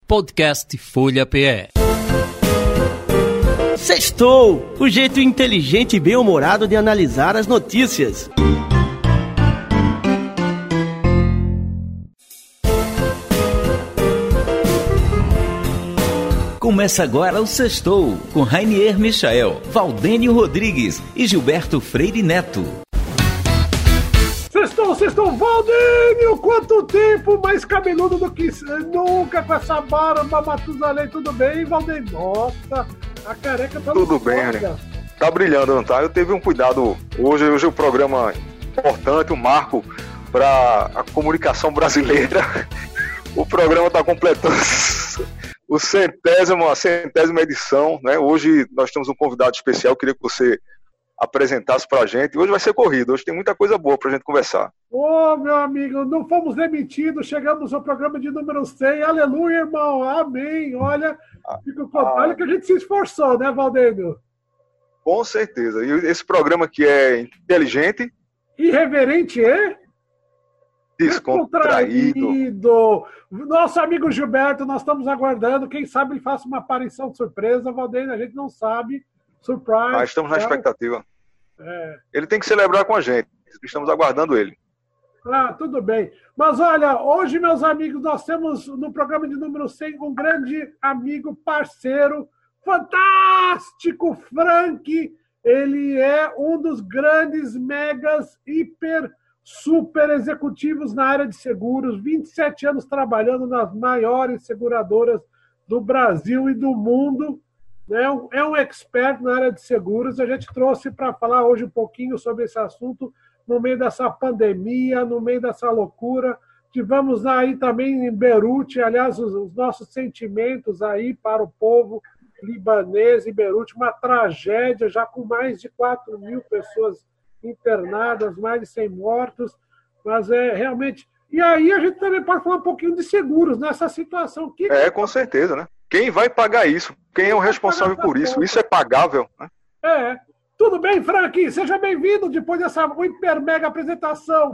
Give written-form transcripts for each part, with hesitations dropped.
Podcast Folha PE. Sextou! O jeito inteligente e bem-humorado de analisar as notícias. Começa agora o Sextou, com Rainier Michael, Valdênio Rodrigues e Gilberto Freire Neto. Sextou, Valdênio! Quanto tempo! Mais cabeludo do que nunca, com essa barba, Matusalém, tudo bem, Valdênio? Nossa, a careca tá tudo bem, né? Tá brilhando, não tá? Eu teve um cuidado hoje o programa importante, um marco para a comunicação brasileira. O programa tá completando a centésima edição, né? Hoje nós temos um convidado especial, queria que você apresentasse pra gente. Hoje vai ser corrido, hoje tem muita coisa boa pra gente conversar. Ô, meu amigo, não fomos demitidos, chegamos ao programa de número 100, aleluia, irmão, amém, olha, olha que a gente se esforçou, né, Valdênio? Com certeza, e esse programa que é inteligente, irreverente, descontraído. Nosso amigo Gilberto, nós estamos aguardando, quem sabe ele faça uma aparição de surpresa, Valdênio, a gente não sabe, surprise. Mas estamos na expectativa. Ele tem que celebrar com a gente, estamos aguardando ele. Ah, tudo bem. Mas olha, hoje, meus amigos, nós temos no programa de número 100 um grande amigo, parceiro, fantástico, Frank. Ele é um dos grandes, megas, super executivos na área de seguros, 27 anos trabalhando nas maiores seguradoras do Brasil e do mundo. É um expert na área de seguros. A gente trouxe para falar hoje um pouquinho sobre esse assunto no meio dessa pandemia, no meio dessa loucura. Tivemos aí também em Beirute, aliás, os nossos sentimentos aí para o povo libanês em Beirute, uma tragédia, já com mais de 4.000 pessoas internadas, mais de 100 mortos, mas é realmente... E aí a gente também pode falar um pouquinho de seguros nessa situação. Com certeza, né? Quem vai pagar isso? Quem é o responsável por isso? Isso é pagável, né? Tudo bem, Frank? Seja bem-vindo depois dessa hiper mega apresentação.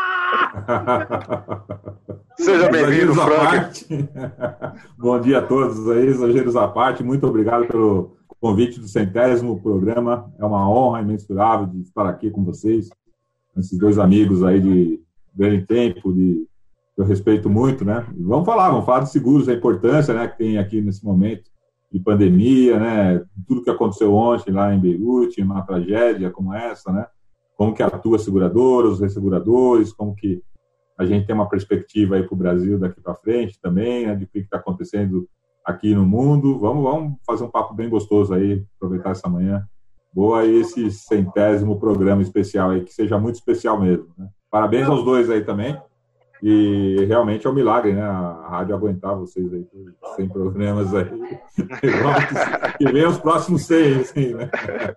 Seja bem-vindo, Frank. Bom dia a todos aí, exageros à parte. Muito obrigado pelo convite do 100º programa. É uma honra imensurável de estar aqui com vocês, esses dois amigos aí de grande tempo, que eu respeito muito, né? E vamos falar de seguros, a importância, né, que tem aqui nesse momento de pandemia, né? Tudo que aconteceu ontem lá em Beirute, uma tragédia como essa, né? Como que atua a seguradora, os resseguradores, como que a gente tem uma perspectiva aí para o Brasil daqui para frente também, né? De o que está acontecendo aqui no mundo. Vamos fazer um papo bem gostoso aí, aproveitar essa manhã boa e esse 100º programa especial aí, que seja muito especial mesmo, né? Parabéns aos dois aí também. E realmente é um milagre, né? A rádio aguentar vocês aí, sem programas aí. Que venham os próximos 100, assim, né?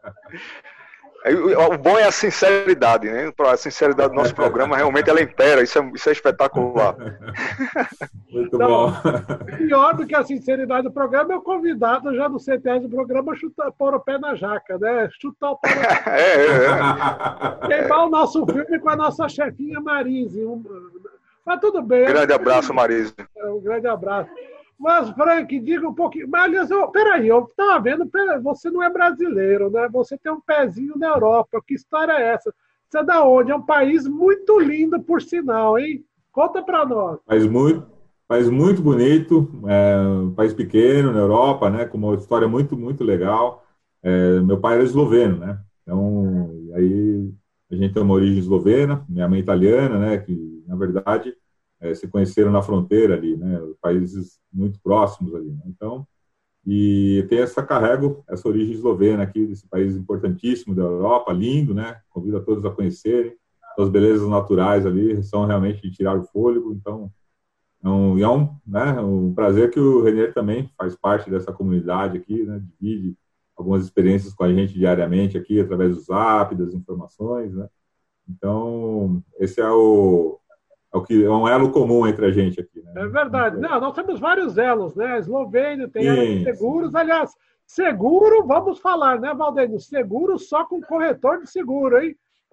O bom é a sinceridade, né? A sinceridade do nosso programa, realmente ela impera, isso é espetacular. Muito bom. Pior do que a sinceridade do programa é o convidado já no 100º programa pôr o pé na jaca, né? Chutar o pé na jaca. Queimar o nosso filme com a nossa chefinha Marise. Mas tudo bem. Grande abraço, Marise. Um grande abraço. Mas, Frank, diga um pouquinho. Mas, aliás, peraí, eu estava vendo, você não é brasileiro, né? Você tem um pezinho na Europa. Que história é essa? Você é da onde? É um país muito lindo, por sinal, hein? Conta para nós. País muito bonito, um país pequeno na Europa, né? Com uma história muito, muito legal. Meu pai era esloveno, né? Então, aí a gente tem uma origem eslovena, minha mãe italiana, né? Que, na verdade, se conheceram na fronteira ali, né? Países muito próximos ali, né? Então, e tem carrego essa origem eslovena aqui, desse país importantíssimo da Europa, lindo, né? Convido a todos a conhecerem. As belezas naturais ali são realmente de tirar o fôlego. Então, é um prazer que o Rainier também faz parte dessa comunidade aqui, né? Divide algumas experiências com a gente diariamente aqui, através do Zap, das informações, né? Então, esse é um elo comum entre a gente aqui, né? É verdade. Não, nós temos vários elos, né? A Eslovênia tem área de seguros. Sim. Aliás, seguro, vamos falar, né, Valdênio? Seguro só com corretor de seguro, hein?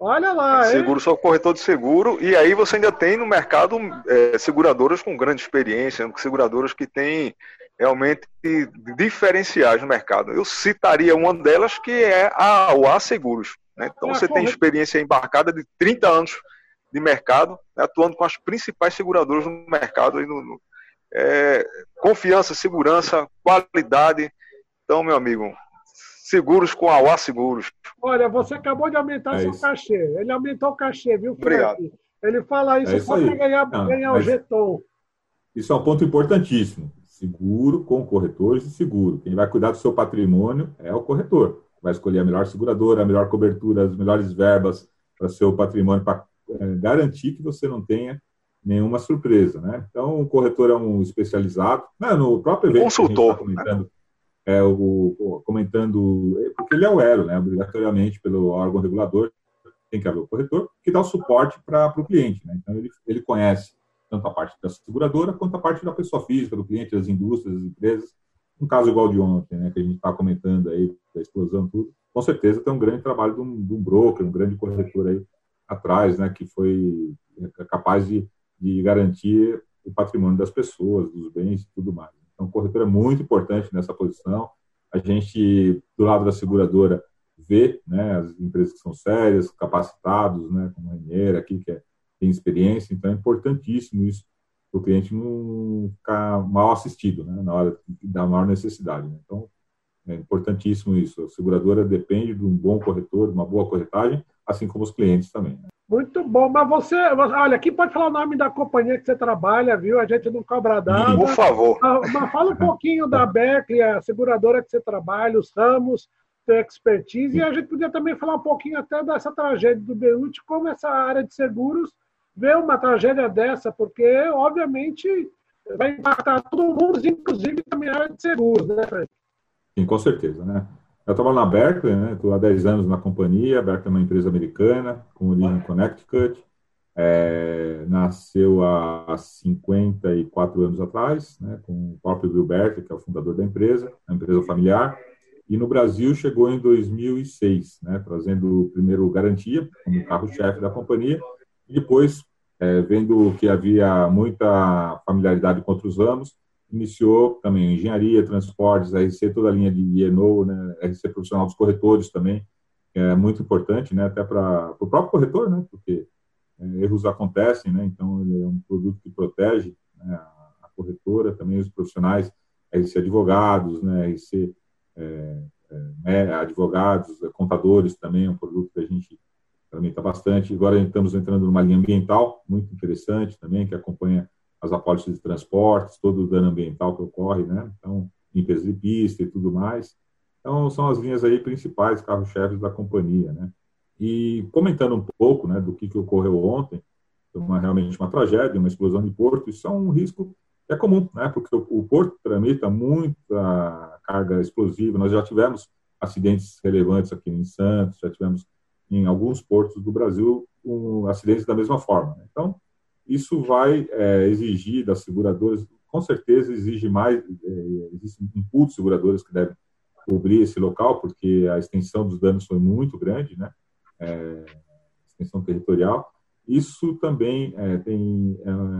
Olha lá, Seguro, sou corretor de seguro, e aí você ainda tem no mercado e aí você ainda tem no mercado seguradoras com grande experiência, seguradoras que têm realmente diferenciais no mercado. Eu citaria uma delas, que é a UA Seguros, né? Então você tem experiência embarcada de 30 anos de mercado, né, atuando com as principais seguradoras no mercado, confiança, segurança, qualidade. Então, meu amigo, seguros com a UA Seguros. Olha, você acabou de aumentar seu cachê. Ele aumentou o cachê, viu, Frank? Obrigado. Ele fala isso só para ganhar o jeton. Isso é um ponto importantíssimo. Seguro com corretores de seguro. Quem vai cuidar do seu patrimônio é o corretor. Vai escolher a melhor seguradora, a melhor cobertura, as melhores verbas para o seu patrimônio, para garantir que você não tenha nenhuma surpresa, né? Então, o corretor é um especializado. No próprio evento consultor, que a gente está comentando, porque ele é o elo, né? Obrigatoriamente, pelo órgão regulador, tem que haver o corretor, que dá o suporte para o cliente, né? Então, ele conhece tanto a parte da seguradora quanto a parte da pessoa física, do cliente, das indústrias, das empresas. Um caso igual de ontem, né, que a gente está comentando aí, da explosão, tudo, com certeza tem um grande trabalho de um broker, um grande corretor aí atrás, né, que foi capaz de garantir o patrimônio das pessoas, dos bens e tudo mais. Então, o corretor é muito importante nessa posição. A gente, do lado da seguradora, vê, né, as empresas que são sérias, capacitados, né, como a Rainier aqui, que tem experiência. Então, é importantíssimo isso, para o cliente não ficar mal assistido, né, na hora da maior necessidade. Né? Então, é importantíssimo isso. A seguradora depende de um bom corretor, de uma boa corretagem, assim como os clientes também. Né? Muito bom, mas olha, aqui pode falar o nome da companhia que você trabalha, viu? A gente não cobra nada. Por favor. Mas fala um pouquinho da Berkley, a seguradora que você trabalha, os ramos, sua expertise, e a gente podia também falar um pouquinho até dessa tragédia do Beirute, como essa área de seguros vê uma tragédia dessa, porque, obviamente, vai impactar todo mundo, inclusive também a área de seguros, né, Frank? Sim, com certeza, né? Eu trabalho na Berkley, né? Estou há 10 anos na companhia. A Berkley é uma empresa americana, com origem em Connecticut. Nasceu há 54 anos atrás, né? Com o próprio Bill Berkley, que é o fundador da empresa, uma empresa familiar. E no Brasil chegou em 2006, né? Trazendo primeiro Garantia, como carro-chefe da companhia, e depois, vendo que havia muita familiaridade com outros ramos, iniciou também engenharia, transportes, RC, toda a linha de E&O, né, RC profissional dos corretores também, que é muito importante, né, até para o próprio corretor, né, porque erros acontecem, né, então ele é um produto que protege, né, a corretora, também os profissionais, RC advogados, né, RC advogados, contadores também, é um produto que a gente aumenta bastante. Agora estamos entrando numa linha ambiental, muito interessante também, que acompanha as apólices de transportes, todo o dano ambiental que ocorre, né? Então, limpeza de pista e tudo mais. Então, são as linhas aí principais, carro-chefes da companhia, né? E comentando um pouco, né, do que ocorreu ontem, foi realmente uma tragédia, uma explosão de porto. Isso é um risco que é comum, né? Porque o porto tramita muita carga explosiva. Nós já tivemos acidentes relevantes aqui em Santos, já tivemos em alguns portos do Brasil acidentes da mesma forma, né? Então, isso vai exigir das seguradoras, com certeza exige mais, existem um pool de seguradoras que devem cobrir esse local, porque a extensão dos danos foi muito grande, né? Extensão territorial. Isso também tem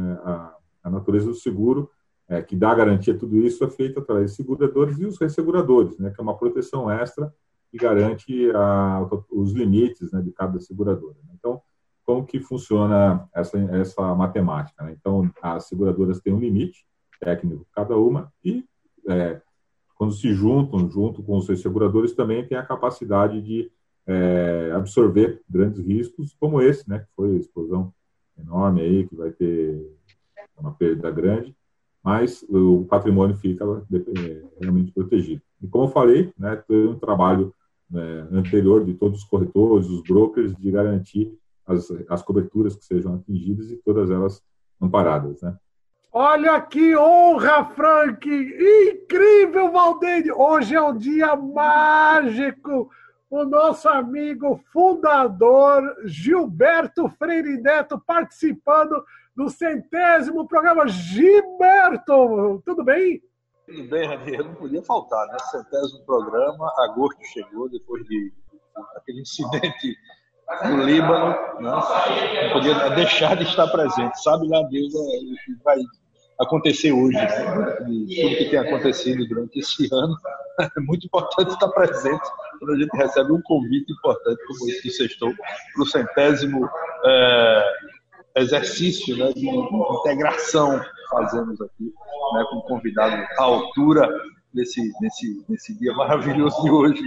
a natureza do seguro, que dá garantia a tudo isso, é feito através de seguradores e os resseguradores, né? Que é uma proteção extra que garante os limites, né, de cada seguradora. Então, como que funciona essa matemática, né? Então, as seguradoras têm um limite técnico cada uma e, quando se juntam junto com os seus seguradores, também tem a capacidade de absorver grandes riscos como esse, né? Que foi a explosão enorme aí, que vai ter uma perda grande, mas o patrimônio fica realmente protegido. E como eu falei, né, tem um trabalho anterior de todos os corretores, os brokers, de garantir as coberturas que sejam atingidas e todas elas amparadas, né? Olha que honra, Frank! Incrível, Valdênio! Hoje é um dia mágico! O nosso amigo fundador Gilberto Freire Neto participando do 100º programa. Gilberto, tudo bem? Tudo bem, Ranier, não podia faltar, né? 100º programa, agosto chegou, depois de aquele incidente no Líbano, né? Não podia deixar de estar presente. Sabe lá Deus o que vai acontecer hoje, né? De tudo que tem acontecido durante esse ano. É muito importante estar presente quando a gente recebe um convite importante como esse do Sextou, para o 100º exercício, né, de integração que fazemos aqui, né, com um convidado à altura nesse dia maravilhoso de hoje.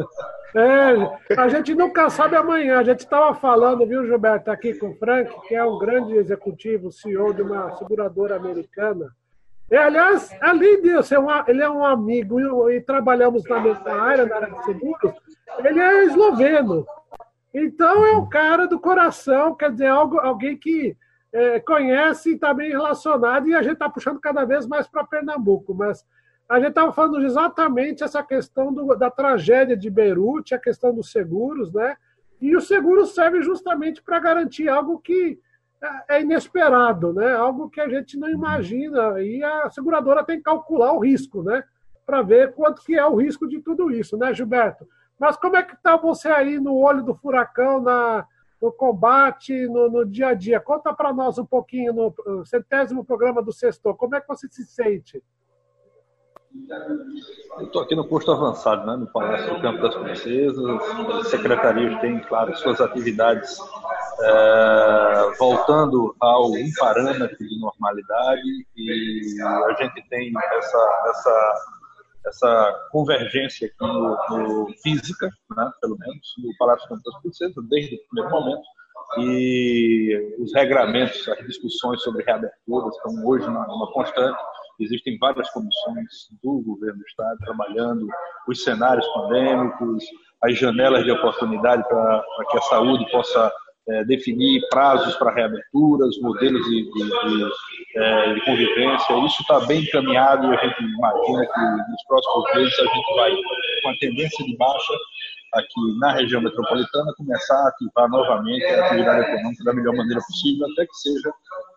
A gente nunca sabe amanhã. A gente estava falando, viu, Gilberto, aqui com o Frank, que é um grande executivo, CEO de uma seguradora americana. E, aliás, além disso, ele é um amigo e trabalhamos na mesma área, na área de seguros. Ele é esloveno. Então, é um cara do coração, quer dizer, alguém que conhece e está bem relacionado, e a gente está puxando cada vez mais para Pernambuco. Mas a gente estava falando exatamente essa questão da tragédia de Beirute, a questão dos seguros, né? E o seguro serve justamente para garantir algo que é inesperado, né? Algo que a gente não imagina, e a seguradora tem que calcular o risco, né? Para ver quanto que é o risco de tudo isso, né, Gilberto? Mas como é que está você aí no olho do furacão, no combate, no dia a dia? Conta para nós um pouquinho no 100º programa do Sextou. Como é que você se sente? Eu estou aqui no posto avançado, né, no Palácio do Campo das Princesas. As secretarias têm, claro, suas atividades voltando ao um parâmetro de normalidade, e a gente tem essa convergência aqui no física, né, pelo menos, no Palácio do Campo das Princesas, desde o primeiro momento, e os regramentos, as discussões sobre reaberturas estão hoje numa constante. Existem várias comissões do governo do Estado trabalhando os cenários pandêmicos, as janelas de oportunidade para que a saúde possa definir prazos para reaberturas, modelos de convivência. Isso está bem encaminhado, e a gente imagina que nos próximos meses a gente vai, com a tendência de baixa aqui na região metropolitana, começar a ativar novamente a atividade econômica da melhor maneira possível, até que seja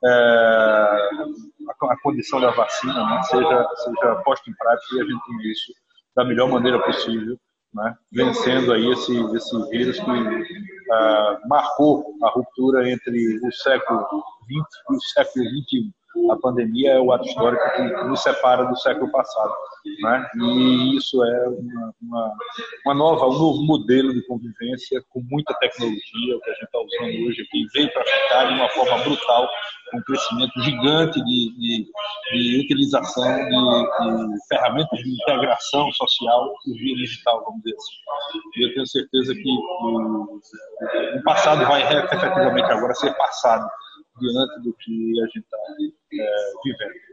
a condição da vacina, né, seja posta em prática, e a gente tenha isso da melhor maneira possível, né, vencendo aí esse vírus que marcou a ruptura entre o século XX e o século XXI. A pandemia é o ato histórico que nos separa do século passado, né? E isso é um novo modelo de convivência com muita tecnologia, o que a gente está usando hoje aqui, veio para ficar de uma forma brutal, com um crescimento gigante de utilização de ferramentas de integração social por via digital, vamos dizer assim. E eu tenho certeza que o passado vai efetivamente agora ser passado diante do que a gente está vivendo.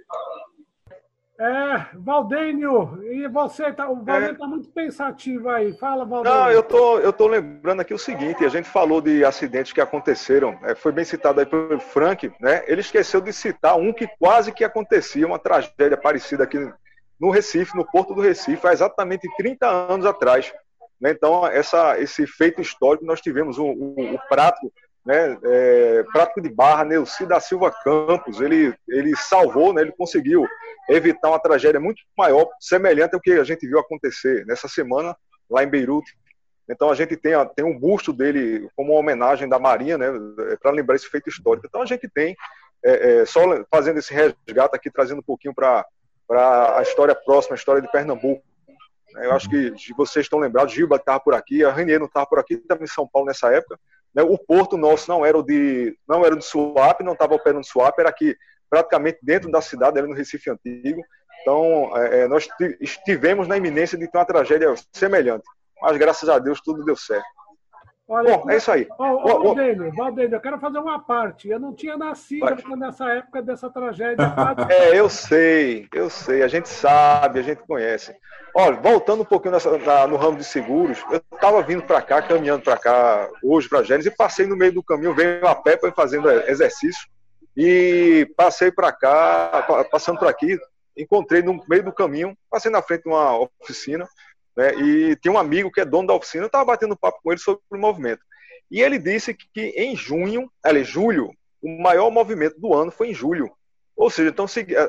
Valdênio, e você? O Valdênio está muito pensativo aí. Fala, Valdênio. Não, eu tô lembrando aqui o seguinte: a gente falou de acidentes que aconteceram, foi bem citado aí pelo Frank, né? Ele esqueceu de citar um que quase que acontecia, uma tragédia parecida aqui no Recife, no Porto do Recife, há exatamente 30 anos atrás. Né? Então, esse feito histórico, nós tivemos o Prato, né, Prático de Barra, Neuci da Silva Campos, ele salvou, né, ele conseguiu evitar uma tragédia muito maior, semelhante ao que a gente viu acontecer nessa semana lá em Beirute. Então a gente tem um busto dele como uma homenagem da Marinha, né, para lembrar esse feito histórico. Então a gente tem, só fazendo esse resgate aqui, trazendo um pouquinho para a história próxima, a história de Pernambuco. Eu acho que vocês estão lembrados, Gilba estava por aqui, a Rainier não estava por aqui, estava em São Paulo nessa época. O porto nosso não era de Suape, não estava operando de Suape, era aqui praticamente dentro da cidade, ali no Recife Antigo. Então, nós estivemos na iminência de ter uma tragédia semelhante. Mas, graças a Deus, tudo deu certo. Olha, bom, é isso aí. Valdênio, eu quero fazer uma parte. Eu não tinha nascido nessa época dessa tragédia. Eu sei. A gente sabe, a gente conhece. Olha, voltando um pouquinho no ramo de seguros, eu estava vindo para cá, caminhando para cá, hoje para Gênesis, e passei no meio do caminho, venho a pé fazendo exercício, e passei para cá, passando por aqui, encontrei no meio do caminho, passei na frente de uma oficina, né, e tinha um amigo que é dono da oficina, eu estava batendo papo com ele sobre o movimento. E ele disse que em julho, o maior movimento do ano foi em julho. Ou seja, então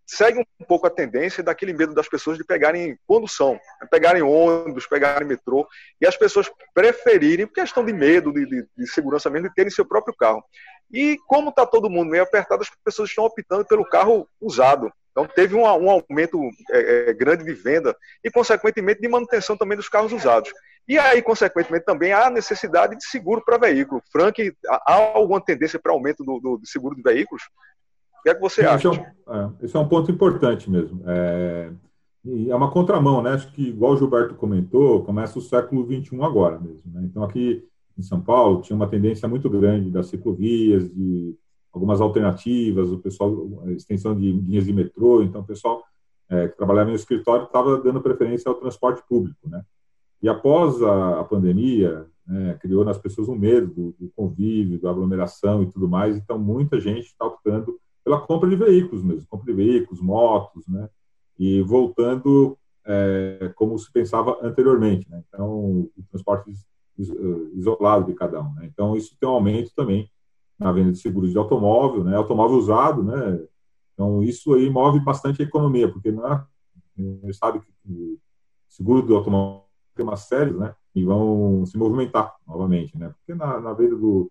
segue um pouco a tendência daquele medo das pessoas de pegarem condução, pegarem ônibus, pegarem metrô, e as pessoas preferirem, por questão de medo, de segurança mesmo, de terem seu próprio carro. E como está todo mundo meio apertado, as pessoas estão optando pelo carro usado. Então teve um aumento grande de venda e, consequentemente, de manutenção também dos carros usados. E aí, consequentemente, também há necessidade de seguro para veículo. Frank, há alguma tendência para aumento do seguro de veículos? O que é que você acha? Esse é um ponto importante mesmo. E é uma contramão, né? Acho que, igual o Gilberto comentou, começa o século XXI agora mesmo, né? Então, aqui em São Paulo, tinha uma tendência muito grande das ciclovias, de algumas alternativas, o pessoal, a extensão de linhas de metrô. Então, o pessoal que trabalhava no escritório estava dando preferência ao transporte público, né? E após a pandemia, né, criou nas pessoas um medo do convívio, da aglomeração e tudo mais. Então, muita gente está optando pela compra de veículos mesmo, compra de veículos, motos, né? E voltando como se pensava anteriormente, né? Então, o transporte isolado de cada um, né? Então, isso tem um aumento também na venda de seguros de automóvel, né? Automóvel usado, né? Então, isso aí move bastante a economia, porque a gente sabe que o seguro do automóvel tem uma série, né? E vão se movimentar novamente, né? Porque na venda do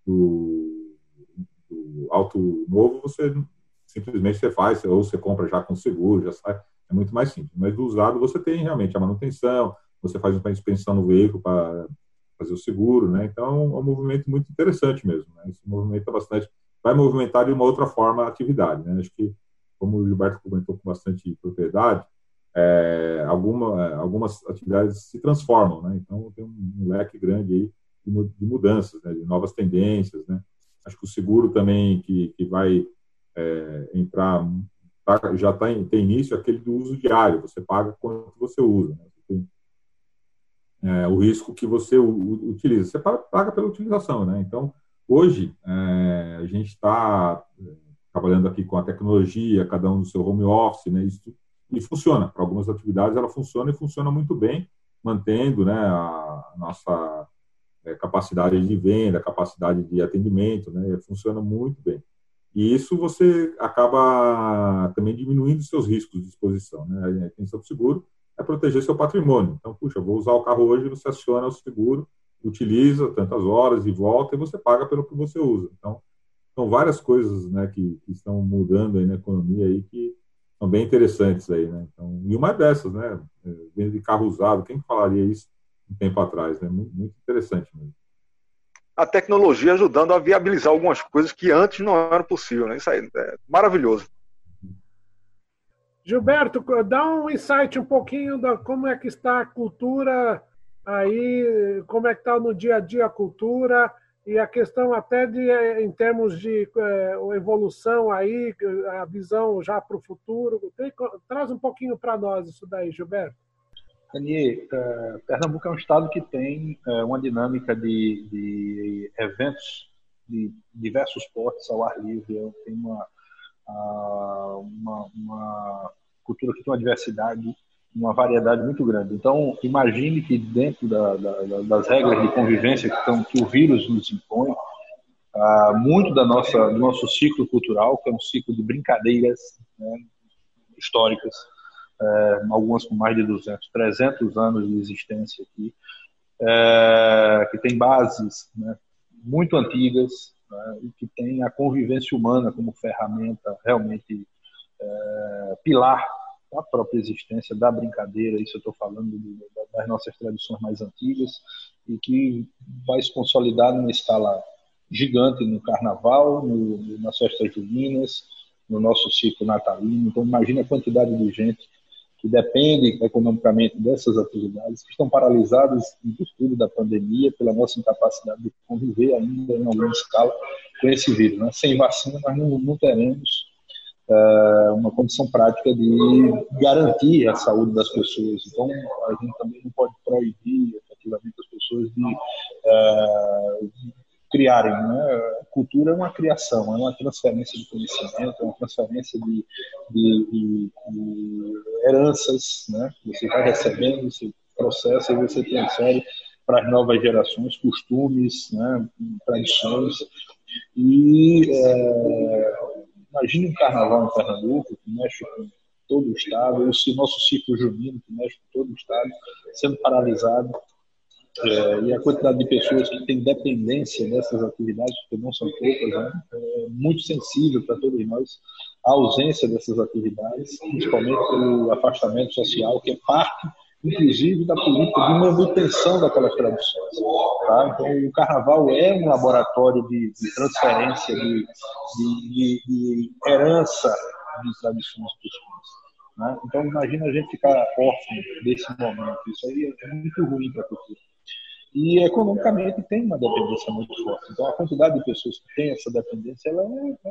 auto novo, você simplesmente faz, ou você compra já com seguro, já sai, é muito mais simples. Mas do usado, você tem realmente a manutenção, você faz uma inspeção no veículo para fazer o seguro, né? Então, é um movimento muito interessante mesmo, né? Isso movimenta bastante, vai movimentar de uma outra forma a atividade, né? Acho que, como o Gilberto comentou com bastante propriedade, algumas atividades se transformam, né? Então, tem um leque grande aí de mudanças, né? De novas tendências, né? Acho que o seguro também que vai entrar, já tem início aquele do uso diário, você paga quanto você usa, né? Você tem o risco que você utiliza, você paga pela utilização, né? Então, hoje, a gente está trabalhando aqui com a tecnologia, cada um no seu home office, né? Isso, e funciona, para algumas atividades ela funciona e funciona muito bem, mantendo, né, a nossa capacidade de venda, capacidade de atendimento, né? Funciona muito bem. E isso você acaba também diminuindo seus riscos de exposição, né? A intenção do seguro é proteger seu patrimônio. Então, puxa, vou usar o carro hoje, você aciona o seguro, utiliza tantas horas e volta e você paga pelo que você usa. Então, são várias coisas, né, que estão mudando aí na economia aí que são bem interessantes aí, né? Então, e uma dessas, né, venda de carro usado, quem falaria isso um tempo atrás, né? Muito interessante mesmo. A tecnologia ajudando a viabilizar algumas coisas que antes não eram possíveis, né? Isso aí é maravilhoso. Gilberto, dá um insight um pouquinho da como é que está a cultura aí, como é que está no dia a dia a cultura e a questão até em termos de evolução aí, a visão já para o futuro. Traz um pouquinho para nós isso daí, Gilberto. Dani, Pernambuco é um estado que tem uma dinâmica de eventos de diversos portes ao ar livre. Tem uma cultura que tem uma diversidade, uma variedade muito grande. Então, imagine que dentro das regras de convivência que o vírus nos impõe, muito do nosso ciclo cultural, que é um ciclo de brincadeiras, né, históricas, algumas com mais de 200, 300 anos de existência aqui, que tem bases, né, muito antigas, né, e que tem a convivência humana como ferramenta realmente pilar da própria existência, da brincadeira. Isso eu estou falando das nossas tradições mais antigas e que vai se consolidar numa escala gigante no carnaval, nas festas juninas, no nosso ciclo natalino. Então, imagine a quantidade de gente que depende economicamente dessas atividades, que estão paralisadas em virtude da pandemia, pela nossa incapacidade de conviver ainda em alguma escala com esse vírus, né? Sem vacina, nós não teremos uma condição prática de garantir a saúde das pessoas. Então, a gente também não pode proibir efetivamente as pessoas de criarem, né? Cultura é uma criação, é uma transferência de conhecimento, é uma transferência de heranças, né? Você vai recebendo, você processa e você transfere para as novas gerações costumes, né? Tradições. E Imagine um carnaval em Pernambuco, que mexe com todo o estado, ou se nosso ciclo junino, que mexe com todo o estado, sendo paralisado. E a quantidade de pessoas que têm dependência dessas atividades, porque não são poucas, né? É muito sensível para todos nós a ausência dessas atividades, principalmente pelo afastamento social, que é parte, inclusive, da política de manutenção daquelas tradições. Tá? Então, o Carnaval é um laboratório de transferência, de herança de tradições costumes. Né? Então, imagina a gente ficar órfão desse momento. Isso aí é muito ruim para a cultura. E economicamente tem uma dependência muito forte. Então a quantidade de pessoas que tem essa dependência ela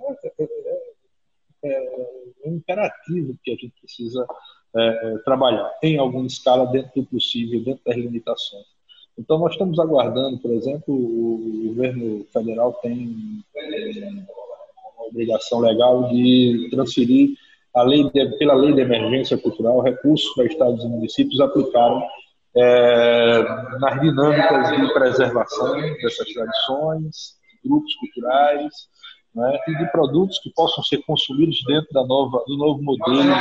é um imperativo que a gente precisa trabalhar em alguma escala dentro do possível, dentro das limitações. Então nós estamos aguardando, por exemplo, o governo federal tem uma obrigação legal de transferir pela lei de emergência cultural recursos para estados e municípios aplicarem nas dinâmicas de preservação dessas tradições, grupos culturais, né, e de produtos que possam ser consumidos dentro do novo modelo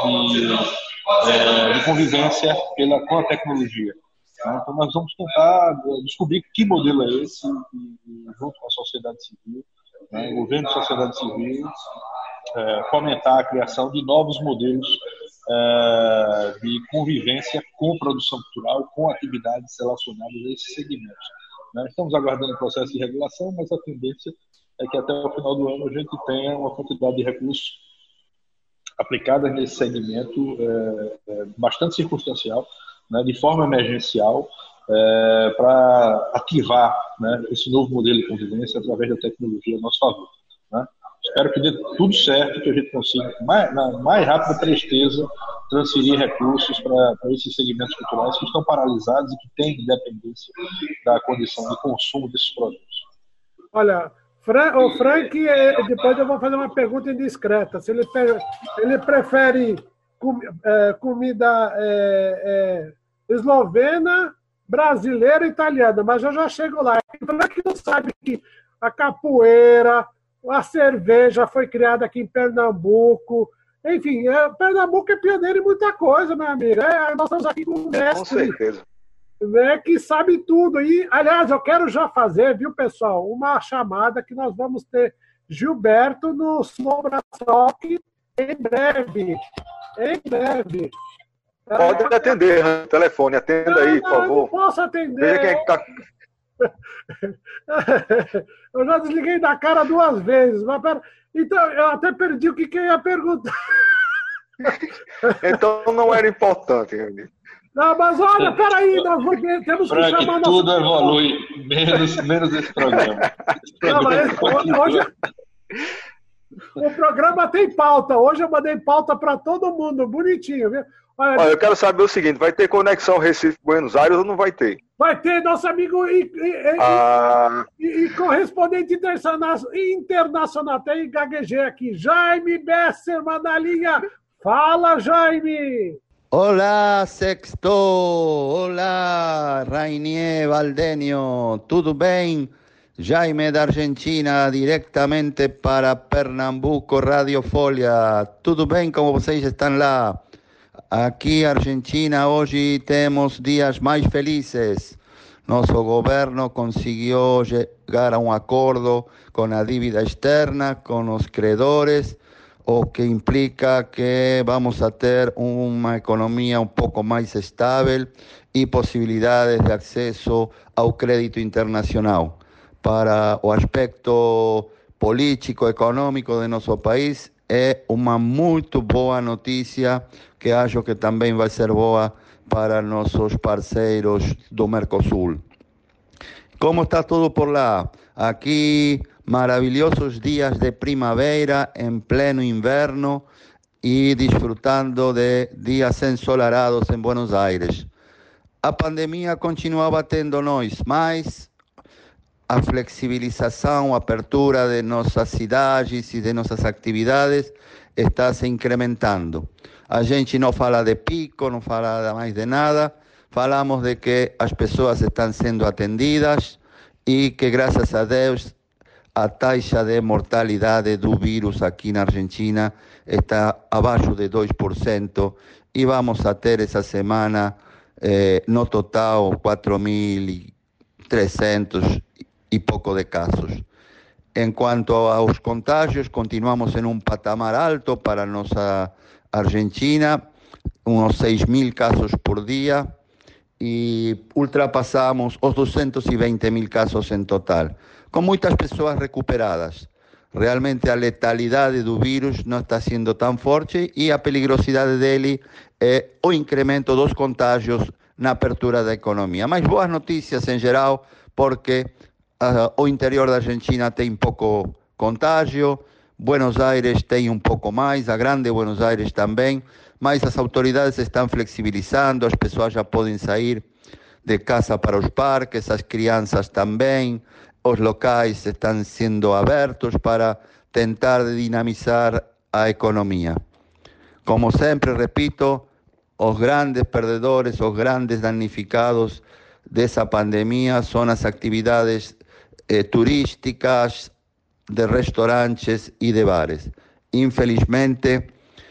de convivência com a tecnologia. Né? Então nós vamos tentar descobrir que modelo é esse, junto com a sociedade civil, né, o governo e a sociedade civil, fomentar a criação de novos modelos de convivência com produção cultural, com atividades relacionadas a esses segmentos. Estamos aguardando o processo de regulação, mas a tendência é que até o final do ano a gente tenha uma quantidade de recursos aplicados nesse segmento bastante circunstancial, né, de forma emergencial, para ativar, né, esse novo modelo de convivência através da tecnologia a nosso favor. Né? Espero que dê tudo certo, que a gente consiga, na mais rápida presteza, transferir recursos para esses segmentos culturais que estão paralisados e que têm dependência da condição de consumo desses produtos. Olha, o Frank, depois eu vou fazer uma pergunta indiscreta. Se ele prefere comida eslovena, brasileira e italiana, mas eu já chego lá. O Frank não sabe que a capoeira, a cerveja foi criada aqui em Pernambuco. Enfim, Pernambuco é pioneiro em muita coisa, meu amigo. Nós estamos aqui com um mestre, com certeza, né, que sabe tudo. E, aliás, eu quero já fazer, viu, pessoal, uma chamada que nós vamos ter Gilberto no Sombra Rock em breve. Em breve. Pode atender, o telefone. Atenda aí, por favor. Eu não posso atender. Veja quem é que está... Eu já desliguei da cara 2 vezes. Mas então, eu até perdi o que eu ia perguntar. Então não era importante, amigo. Não, mas olha, peraí, temos que Frank, chamar... tudo evolui, menos esse programa. Não, mas hoje... O programa tem pauta. Hoje eu mandei pauta para todo mundo, bonitinho, viu? Olha, eu quero saber o seguinte, vai ter conexão Recife-Buenos Aires ou não vai ter? Vai ter, nosso amigo e correspondente internacional, até gaguejei aqui, Jaime Besserman na linha. Fala, Jaime! Olá, Sexto! Olá, Rainier Valdenio! Tudo bem? Jaime da Argentina, diretamente para Pernambuco, Radio Folha. Tudo bem? Como vocês estão lá? Aqui, Argentina, hoje temos dias mais felizes. Nosso governo conseguiu chegar a um acordo com a dívida externa, com os credores, o que implica que vamos a ter uma economia um pouco mais estável e possibilidades de acesso ao crédito internacional. Para o aspecto político, econômico de nosso país, é uma muito boa notícia que acho que também vai ser boa para nossos parceiros do Mercosul. Como está tudo por lá? Aqui, maravilhosos dias de primavera em pleno inverno e desfrutando de dias ensolarados em Buenos Aires. A pandemia continua batendo nós, mas a flexibilização, a apertura de nossas cidades e de nossas atividades está se incrementando. A gente não fala de pico, não fala mais de nada, falamos de que as pessoas estão sendo atendidas e que, graças a Deus, a taxa de mortalidade do vírus aqui na Argentina está abaixo de 2% e vamos a ter essa semana, no total, 4.300 e pouco de casos. En cuanto aos contagios, continuamos en un patamar alto para nossa Argentina, unos 6.000 casos por día, e ultrapassamos os 220.000 casos en total, com muitas pessoas recuperadas. Realmente a letalidade do vírus não está sendo tão forte e a peligrosidade dele é o incremento dos contágios na apertura da economia. Mas boas notícias em geral, porque o interior da Argentina tem pouco contágio, Buenos Aires tem um pouco mais, a grande Buenos Aires também, mas as autoridades estão flexibilizando, as pessoas já podem sair de casa para os parques, as crianças também, os locais estão sendo abertos para tentar dinamizar a economia. Como sempre, repito, os grandes perdedores, os grandes damnificados dessa pandemia são as atividades turísticas, de restaurantes e de bares. Infelizmente,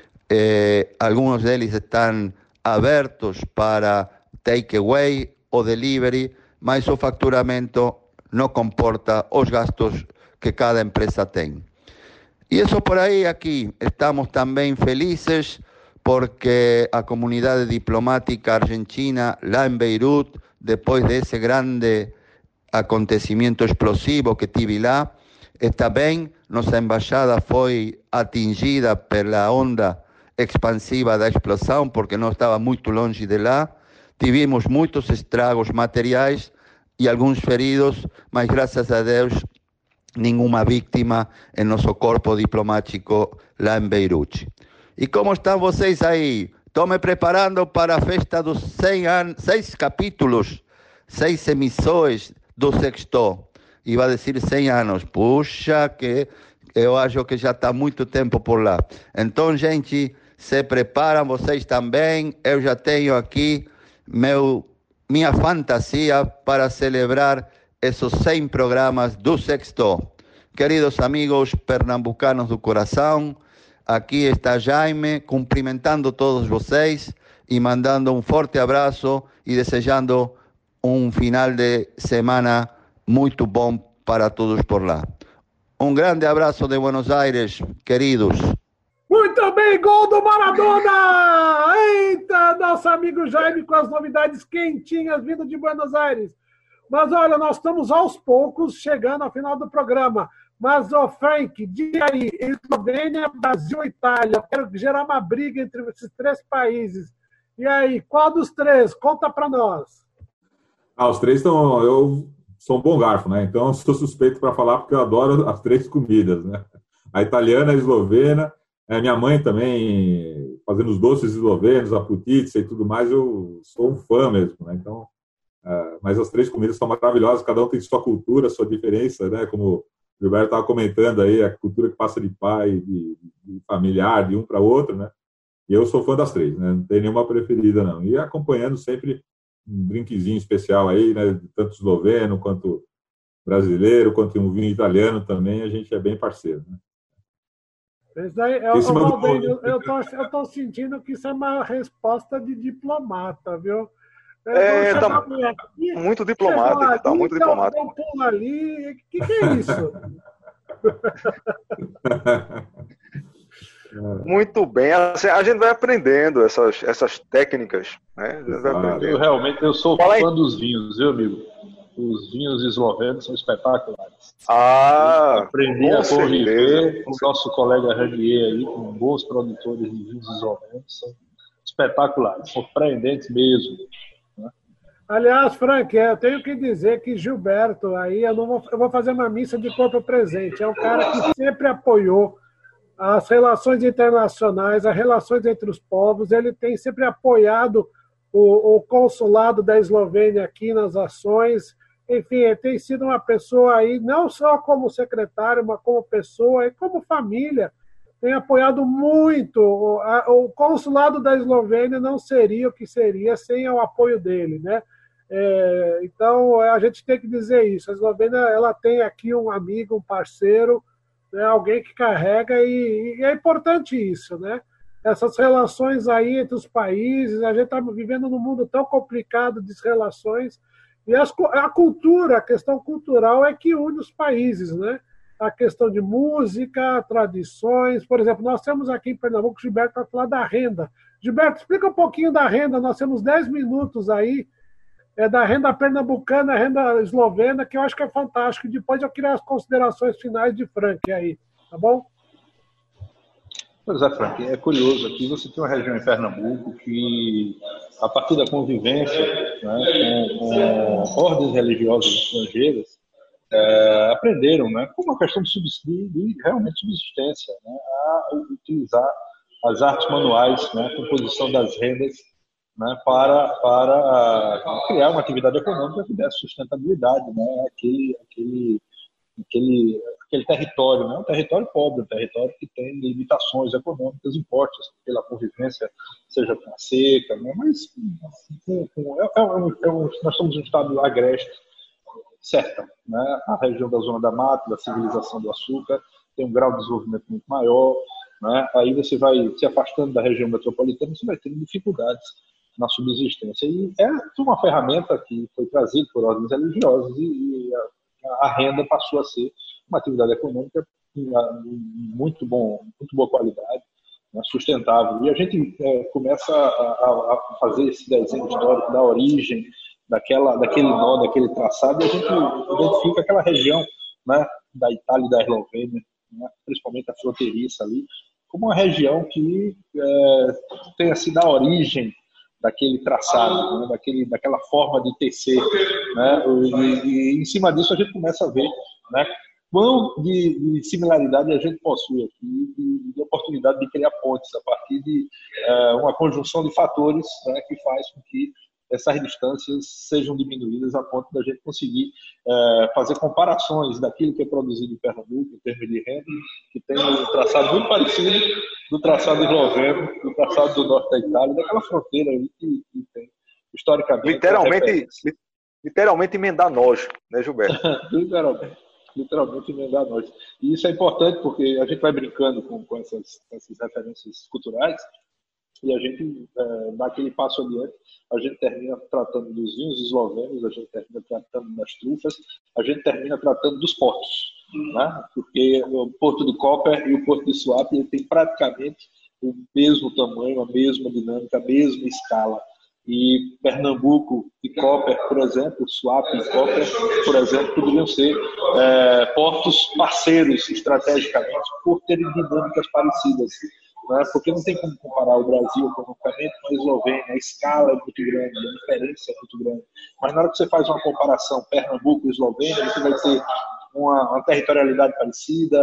alguns deles estão abertos para takeaway ou delivery, mas o faturamento não comporta os gastos que cada empresa tem. E isso por aí. Aqui estamos também felizes porque a comunidade diplomática argentina lá em Beirut, depois desse grande acontecimento explosivo que tive lá, está bem. Nossa embaixada foi atingida pela onda expansiva da explosão, porque não estava muito longe de lá. Tivemos muitos estragos materiais e alguns feridos, mas graças a Deus nenhuma vítima em nosso corpo diplomático lá em Beirut. E como estão vocês aí? Estou me preparando para a festa dos 100 anos, 6 capítulos, 6 emissões do Sexto. Iba a dizer 100 anos. Puxa, que eu acho que já está muito tempo por lá. Então, gente, se preparam, vocês também. Eu já tenho aqui minha fantasia para celebrar esses 100 programas do Sexto. Queridos amigos pernambucanos do coração, aqui está Jaime, cumprimentando todos vocês e mandando um forte abraço e desejando um final de semana muito bom para todos por lá. Um grande abraço de Buenos Aires, queridos. Muito bem, gol do Maradona! Eita, nosso amigo Jaime com as novidades quentinhas vindo de Buenos Aires. Mas olha, nós estamos aos poucos chegando ao final do programa. Mas, Frank, diga aí, Eslovênia, Brasil e Itália. Eu quero gerar uma briga entre esses 3 países. E aí, qual dos 3? Conta para nós. Os 3 estão... Eu sou um bom garfo, né? Então, eu sou suspeito para falar porque eu adoro as 3 comidas, né? A italiana, a eslovena, a minha mãe também fazendo os doces eslovenos, a putitsa e tudo mais, eu sou um fã mesmo, né? Então, mas as 3 comidas são maravilhosas, cada um tem sua cultura, sua diferença, né? Como o Gilberto estava comentando aí, a cultura que passa de pai, de familiar, de um para outro, né? E eu sou fã das 3, né? Não tem nenhuma preferida, não. E acompanhando sempre um drinkzinho especial aí, né? Tanto esloveno, quanto brasileiro, quanto um vinho italiano também, a gente é bem parceiro, né? Eu estou sentindo que isso é uma resposta de diplomata, viu? Tá muito diplomático, tá muito diplomático. Um pulo ali, o que é isso? Muito bem, assim, a gente vai aprendendo essas técnicas, né? Eu sou fã dos vinhos, viu, amigo? Os vinhos eslovenos são espetaculares. Aprendi a conviver com o nosso colega Ranier aí, com bons produtores de vinhos eslovenos, são espetaculares, surpreendentes mesmo. Né? Aliás, Frank, eu tenho que dizer que Gilberto, aí eu vou fazer uma missa de corpo presente, é um cara que sempre apoiou as relações internacionais, as relações entre os povos, ele tem sempre apoiado o consulado da Eslovênia aqui nas ações. Enfim, ele tem sido uma pessoa aí, não só como secretário, mas como pessoa e como família, tem apoiado muito. O consulado da Eslovênia não seria o que seria sem o apoio dele, né? Então, a gente tem que dizer isso. A Eslovênia, ela tem aqui um amigo, um parceiro, né, alguém que carrega, e é importante isso, né? Essas relações aí entre os países, a gente está vivendo num mundo tão complicado de relações, e a cultura, a questão cultural é que une os países, né? A questão de música, tradições. Por exemplo, nós temos aqui em Pernambuco, Gilberto vai falar da renda. Gilberto, explica um pouquinho da renda, nós temos 10 minutos aí, da renda pernambucana, renda eslovena, que eu acho que é fantástico. E depois eu queria as considerações finais de Frank aí, tá bom? Pois é, Frank, é curioso aqui, você tem uma região em Pernambuco que, a partir da convivência, né, com ordens religiosas estrangeiras, aprenderam, né, como uma questão de realmente subsistência, né, a utilizar as artes manuais, né, a composição das rendas, né, para criar uma atividade econômica que desse sustentabilidade, né, aquele território, né? Um território pobre, um território que tem limitações econômicas impostas pela convivência, seja com a seca, né? Mas nós somos um estado agreste, certo, né? A região da Zona da Mata, da civilização do açúcar, tem um grau de desenvolvimento muito maior, né? Aí você vai se afastando da região metropolitana, você vai tendo dificuldades na subsistência. E é uma ferramenta que foi trazida por ordens religiosas e a renda passou a ser uma atividade econômica muito boa qualidade, né, sustentável. E a gente começa a fazer esse desenho histórico da origem daquele nó, daquele traçado, e a gente identifica aquela região, né, da Itália e da Eslovênia, né, principalmente a fronteiriça ali, como uma região que tenha sido a origem daquele traçado, né, daquela forma de tecer, né, e em cima disso a gente começa a ver, né, quão de similaridade a gente possui aqui, de oportunidade de criar pontes a partir de uma conjunção de fatores, né, que faz com que essas distâncias sejam diminuídas a ponto da gente conseguir fazer comparações daquilo que é produzido em Pernambuco, em termos de renda, que tem um traçado muito parecido do traçado esloveno, do traçado do norte da Itália, daquela fronteira aí que tem historicamente... Literalmente emendar nós, né, Gilberto? Literalmente emendar nós. E isso é importante porque a gente vai brincando com essas referências culturais, e a gente dá aquele passo adiante, a gente termina tratando dos vinhos eslovenos, a gente termina tratando das trufas, a gente termina tratando dos portos, né? Porque o porto de Koper e o porto de Suape tem praticamente o mesmo tamanho, a mesma dinâmica, a mesma escala. E Pernambuco e Koper, por exemplo, Suape e Koper, por exemplo, poderiam ser portos parceiros estrategicamente por terem dinâmicas parecidas. Né? Porque não tem como comparar o Brasil economicamente com a Eslovênia, a escala é muito grande, a diferença é muito grande. Mas na hora que você faz uma comparação Pernambuco e Eslovênia, você vai ter uma territorialidade parecida,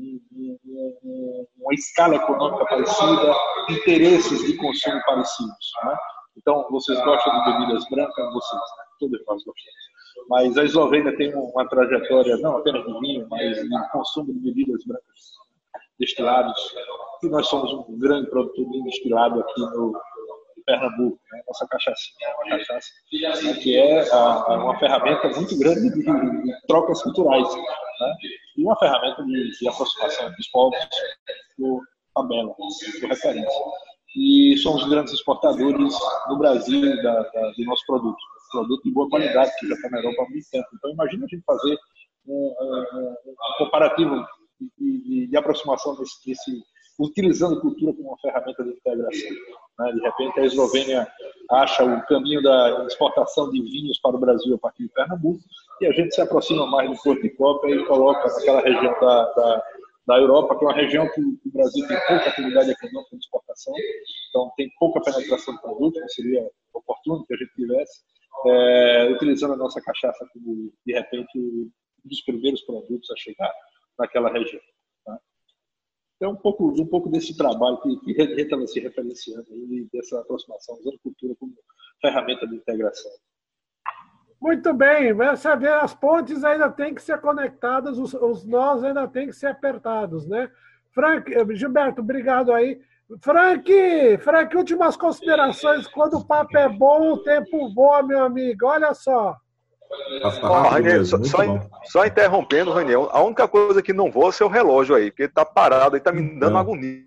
uma escala econômica parecida, interesses de consumo parecidos. Né? Então, vocês gostam de bebidas brancas? Vocês, né? Todos nós gostamos. Mas a Eslovênia tem uma trajetória, não apenas de vinho, mas de consumo de bebidas brancas destilados, e nós somos um grande produtor de destilado aqui no Pernambuco, né? Nossa cachaçinha é uma cachaça, né, que é uma ferramenta muito grande de trocas culturais, né? E uma ferramenta de aproximação dos povos por tabela, por referência. E somos grandes exportadores no Brasil do nosso produto de boa qualidade, que já está na Europa há muito tempo. Então imagina a gente fazer um comparativo de aproximação utilizando a cultura como uma ferramenta de integração. Né? De repente, a Eslovênia acha o caminho da exportação de vinhos para o Brasil a partir de Pernambuco, e a gente se aproxima mais do Porto de Koper e coloca naquela região da Europa, que é uma região que o Brasil tem pouca atividade econômica de exportação, então tem pouca penetração de produto, que seria oportuno que a gente tivesse, utilizando a nossa cachaça como, de repente, um dos primeiros produtos a chegar naquela região. Tá? Então, um pouco desse trabalho que estava se referenciando aí, dessa aproximação, usando cultura como ferramenta de integração. Muito bem, você vê, as pontes ainda têm que ser conectadas, os nós ainda têm que ser apertados, né? Frank, Gilberto, obrigado aí. Frank, últimas considerações. Quando o papo é bom, o tempo voa, meu amigo. Olha só. Ranier, só interrompendo, Ranier, a única coisa que não voa é o seu relógio aí, porque ele tá parado aí, tá me dando agonia.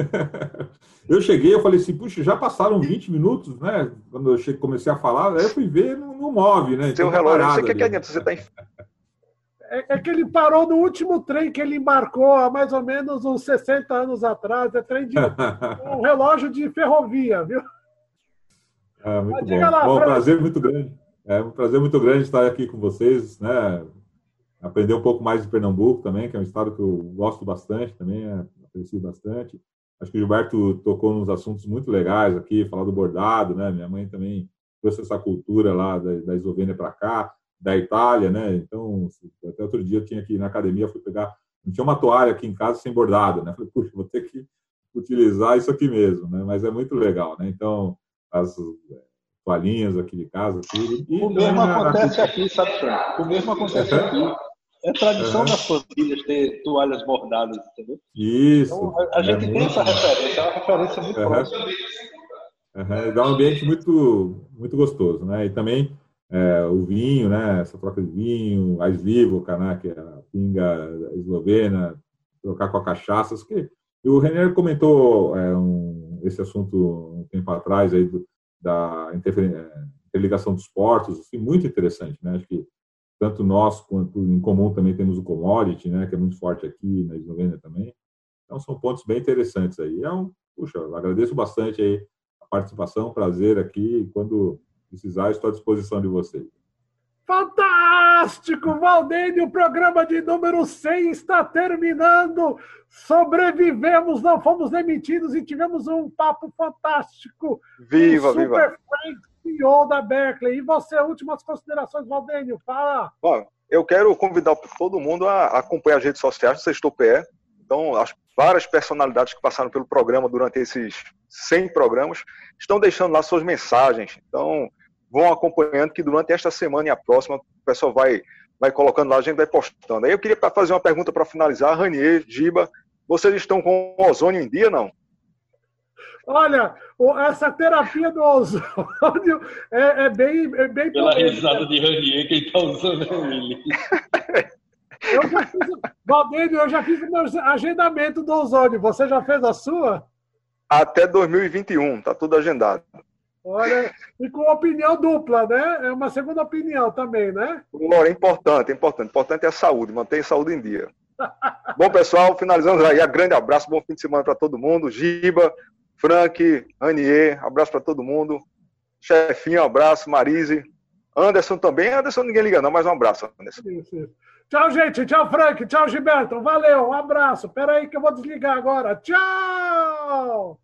Eu cheguei, eu falei assim, puxa, já passaram 20 minutos, né? Quando eu comecei a falar, aí eu fui ver, não move, né? Seu então, relógio, não sei o que adianta, você tá em... É que ele parou no último trem que ele embarcou há mais ou menos uns 60 anos atrás. É trem de um relógio de ferrovia, viu? Muito bom. Lá, bom, prazer muito grande. É um prazer muito grande estar aqui com vocês, né? Aprender um pouco mais de Pernambuco também, que é um estado que eu gosto bastante também, aprecio bastante. Acho que o Gilberto tocou nos assuntos muito legais aqui, falar do bordado, né? Minha mãe também trouxe essa cultura lá da Eslovênia para cá, da Itália, né? Então, até outro dia eu tinha aqui na academia, fui pegar, não tinha uma toalha aqui em casa sem bordado, né? Falei, puxa, vou ter que utilizar isso aqui mesmo, né? Mas é muito legal, né? Então, as toalhinhas aqui de casa, tudo. E o mesmo acontece aqui, sabe, Frank? O mesmo acontece aqui. É tradição das famílias ter toalhas bordadas, entendeu? Isso. Então, a gente tem essa referência, é uma referência muito próxima. Dá um ambiente muito, muito gostoso, né? E também o vinho, né? Essa troca de vinho, a Slivoka, né? Que é a pinga eslovena, trocar com a cachaça. O Ranier comentou esse assunto um tempo atrás aí da interligação dos portos, assim, muito interessante, né? Acho que tanto nós quanto em comum também temos o commodity, né? Que é muito forte aqui na Eslovênia também. Então são pontos bem interessantes aí. Puxa, eu agradeço bastante aí a participação, prazer aqui. Quando precisar, estou à disposição de vocês. Fantástico, Valdênio, o programa de número 100 está terminando. Sobrevivemos, não fomos demitidos e tivemos um papo fantástico. Viva, Super viva. Frank, CEO da Berkeley. E você, últimas considerações, Valdênio, fala. Bom, eu quero convidar todo mundo a acompanhar as redes sociais do Sextou PE. Então, as várias personalidades que passaram pelo programa durante esses 100 programas estão deixando lá suas mensagens. Então, vão acompanhando que durante esta semana e a próxima o pessoal vai colocando lá, a gente vai postando. Aí eu queria fazer uma pergunta para finalizar. Ranier, Giba, vocês estão com o ozônio em dia, não? Olha, essa terapia do ozônio é bem pela risada de Ranier, quem está usando é ele. Valdênio, eu já fiz o meu agendamento do ozônio. Você já fez a sua? Até 2021, está tudo agendado. Olha, e com opinião dupla, né? É uma segunda opinião também, né? É importante. Importante é a saúde, manter a saúde em dia. Bom, pessoal, finalizamos aí. Grande abraço, bom fim de semana para todo mundo. Giba, Frank, Ranier, abraço para todo mundo. Chefinho, abraço. Marise, Anderson também. Anderson ninguém liga não, mas um abraço, Anderson. Isso. Tchau, gente. Tchau, Frank. Tchau, Gilberto. Valeu, um abraço. Espera aí que eu vou desligar agora. Tchau!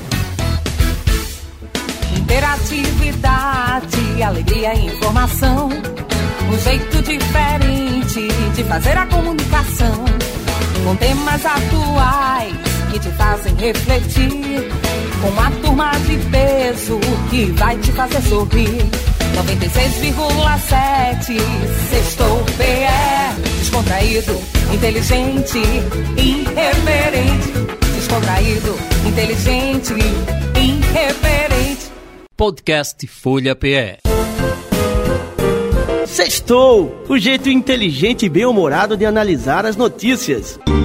Interatividade, alegria e informação. Um jeito diferente de fazer a comunicação. Com temas atuais que te fazem refletir. Com uma turma de peso que vai te fazer sorrir. 96,7 Sextou PE. Descontraído, inteligente, irreverente. Descontraído, inteligente, irreverente. Podcast Folha PE. Sextou, o jeito inteligente e bem-humorado de analisar as notícias.